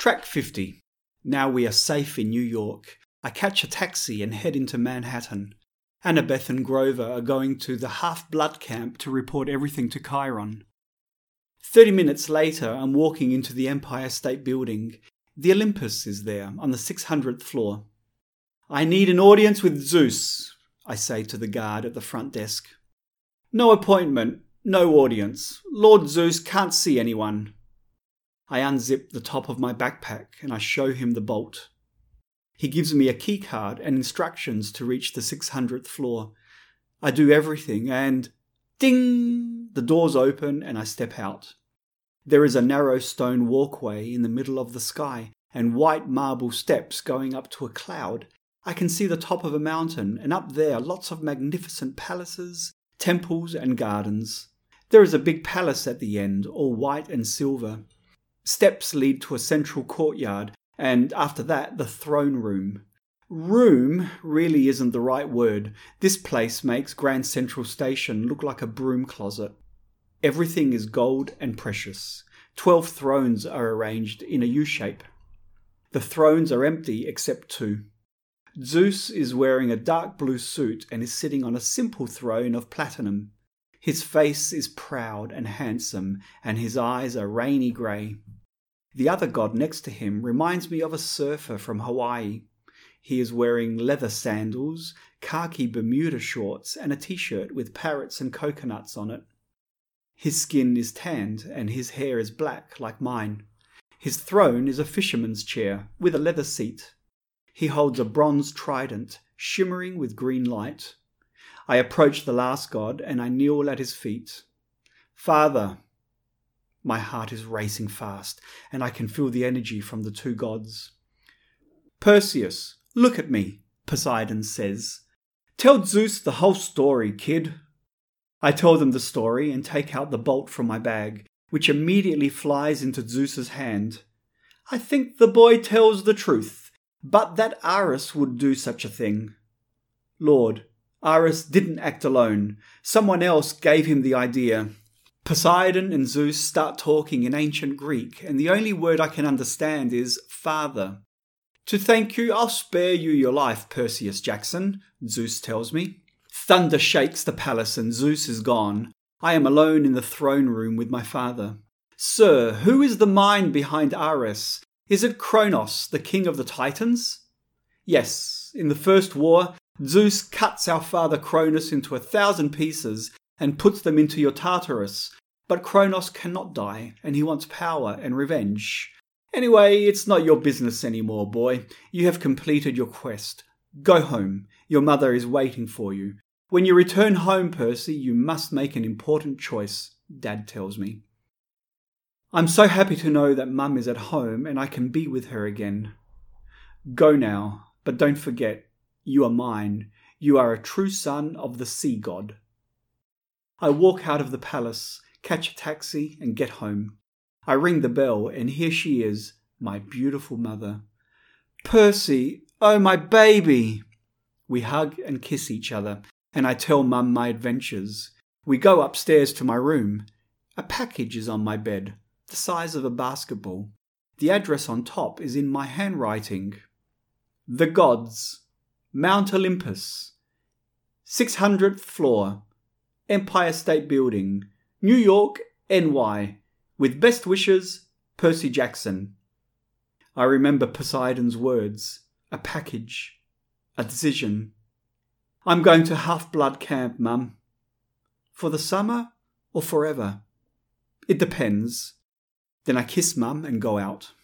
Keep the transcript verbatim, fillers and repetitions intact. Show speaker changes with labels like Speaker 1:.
Speaker 1: Track fifty. Now we are safe in New York. I catch a taxi and head into Manhattan. Annabeth and Grover are going to the Half-Blood camp to report everything to Chiron. Thirty minutes later, I'm walking into the Empire State Building. The Olympus is there, on the six hundredth floor. "I need an audience with Zeus," I say to the guard at the front desk. "No appointment, no audience. Lord Zeus can't see anyone." I unzip the top of my backpack and I show him the bolt. He gives me a key card and instructions to reach the six hundredth floor. I do everything and ding! The doors open and I step out. There is a narrow stone walkway in the middle of the sky and white marble steps going up to a cloud. I can see the top of a mountain, and up there lots of magnificent palaces, temples and gardens. There is a big palace at the end, all white and silver. Steps lead to a central courtyard, and after that the throne room. Room really isn't the right word. This place makes Grand Central Station look like a broom closet. Everything is gold and precious. Twelve thrones are arranged in a U-shape. The thrones are empty except two. Zeus is wearing a dark blue suit and is sitting on a simple throne of platinum. His face is proud and handsome, and his eyes are rainy grey. The other god next to him reminds me of a surfer from Hawaii. He is wearing leather sandals, khaki Bermuda shorts, and a t-shirt with parrots and coconuts on it. His skin is tanned, and his hair is black like mine. His throne is a fisherman's chair with a leather seat. He holds a bronze trident, shimmering with green light. I approach the last god and I kneel at his feet. "Father." My heart is racing fast, and I can feel the energy from the two gods. "Perseus, look at me," Poseidon says. "Tell Zeus the whole story, kid." I tell them the story and take out the bolt from my bag, which immediately flies into Zeus's hand. "I think the boy tells the truth. But that Ares would do such a thing." "Lord, Ares didn't act alone. Someone else gave him the idea." Poseidon and Zeus start talking in ancient Greek, and the only word I can understand is father. "To thank you, I'll spare you your life, Perseus Jackson," Zeus tells me. Thunder shakes the palace and Zeus is gone. I am alone in the throne room with my father. "Sir, who is the mind behind Ares? Is it Kronos, the king of the Titans?" "Yes, in the first war, Zeus cuts our father Cronus into a thousand pieces and puts them into your Tartarus. But Kronos cannot die, and he wants power and revenge. Anyway, it's not your business anymore, boy. You have completed your quest. Go home. Your mother is waiting for you. When you return home, Percy, you must make an important choice," Dad tells me. I'm so happy to know that Mum is at home and I can be with her again. "Go now, but don't forget, you are mine. You are a true son of the sea god." I walk out of the palace, catch a taxi and get home. I ring the bell and here she is, my beautiful mother. "Percy, oh my baby!" We hug and kiss each other and I tell Mum my adventures. We go upstairs to my room. A package is on my bed, the size of a basketball. The address on top is in my handwriting. The Gods, Mount Olympus, six hundredth floor, Empire State Building, New York, N Y, with best wishes, Percy Jackson. I remember Poseidon's words, a package, a decision. I'm going to Half-Blood camp, Mum. For the summer or forever? It depends. Then I kiss Mum and go out.